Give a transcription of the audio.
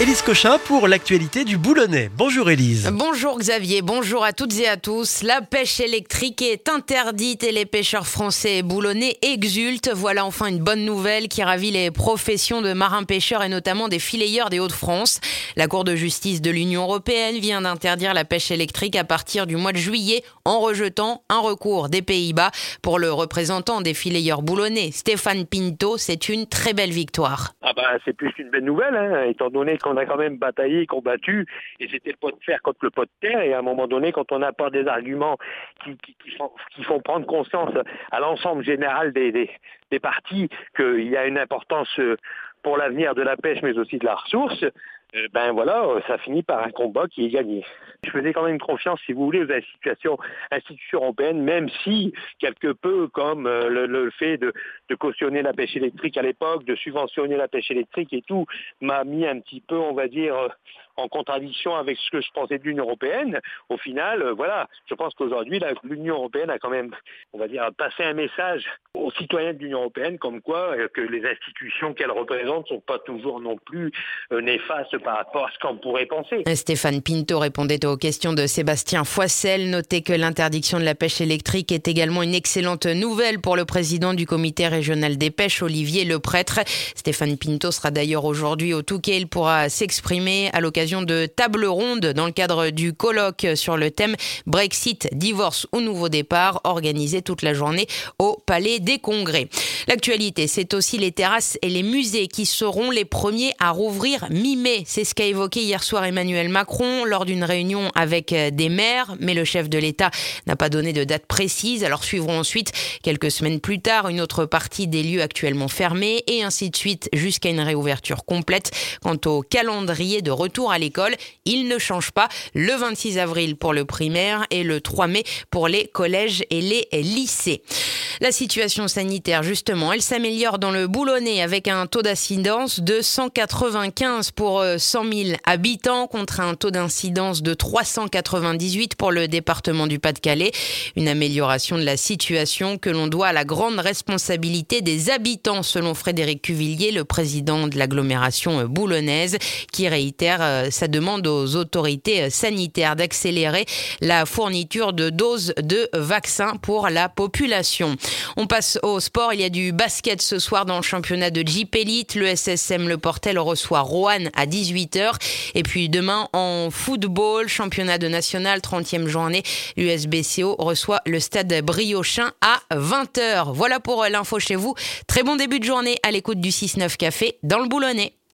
Élise Cochin pour l'actualité du Boulonnais. Bonjour Élise. Bonjour Xavier, bonjour à toutes et à tous. La pêche électrique est interdite et les pêcheurs français et boulonnais exultent. Voilà enfin une bonne nouvelle qui ravit les professions de marins-pêcheurs et notamment des fileyeurs des Hauts-de-France. La Cour de justice de l'Union européenne vient d'interdire la pêche électrique à partir du mois de juillet en rejetant un recours des Pays-Bas. Pour le représentant des fileyeurs boulonnais, Stéphane Pinto, c'est une très belle victoire. C'est plus qu'une belle nouvelle, étant donné qu'on a quand même bataillé, combattu, et c'était le pot de fer contre le pot de terre, et à un moment donné, quand on apporte des arguments qui font prendre conscience à l'ensemble général des parties qu'il y a une importance pour l'avenir de la pêche, mais aussi de la ressource, ça finit par un combat qui est gagné. Je faisais quand même confiance, si vous voulez, aux institutions européennes, même si, quelque peu, comme le fait de cautionner la pêche électrique à l'époque, de subventionner la pêche électrique et tout, m'a mis un petit peu, on va dire, en contradiction avec ce que je pensais de l'Union européenne. Au final, je pense qu'aujourd'hui, l'Union européenne a quand même, on va dire, passé un message aux citoyens de l'Union européenne, comme quoi que les institutions qu'elle représente sont pas toujours non plus néfastes par rapport à ce qu'on pourrait penser. Stéphane Pinto répondait aux questions de Sébastien Foissel. Notez que l'interdiction de la pêche électrique est également une excellente nouvelle pour le président du comité régional des pêches, Olivier Leprêtre. Stéphane Pinto sera d'ailleurs aujourd'hui au Touquet. Il pourra s'exprimer à l'occasion de tables rondes dans le cadre du colloque sur le thème Brexit, divorce ou nouveau départ, organisé toute la journée au Palais des Congrès. L'actualité, c'est aussi les terrasses et les musées qui seront les premiers à rouvrir mi-mai. C'est ce qu'a évoqué hier soir Emmanuel Macron lors d'une réunion avec des maires, mais le chef de l'État n'a pas donné de date précise. Alors suivront ensuite, quelques semaines plus tard, une autre partie des lieux actuellement fermés et ainsi de suite jusqu'à une réouverture complète. Quant au calendrier de retour à l'école, il ne change pas. Le 26 avril pour le primaire et le 3 mai pour les collèges et les lycées. La situation sanitaire, justement, elle s'améliore dans le Boulonnais avec un taux d'incidence de 195 pour 100 000 habitants contre un taux d'incidence de 398 pour le département du Pas-de-Calais. Une amélioration de la situation que l'on doit à la grande responsabilité des habitants, selon Frédéric Cuvillier, le président de l'agglomération boulonnaise, qui réitère sa demande aux autorités sanitaires d'accélérer la fourniture de doses de vaccins pour la population. On passe au sport. Il y a du basket ce soir dans le championnat de Jeep Elite. Le SSM Le Portel reçoit Roanne à 18h. Et puis demain en football, championnat de national, 30e journée, l'USBCO reçoit le stade Briochin à 20h. Voilà pour l'info chez vous. Très bon début de journée à l'écoute du 6-9 Café dans le Boulonnais.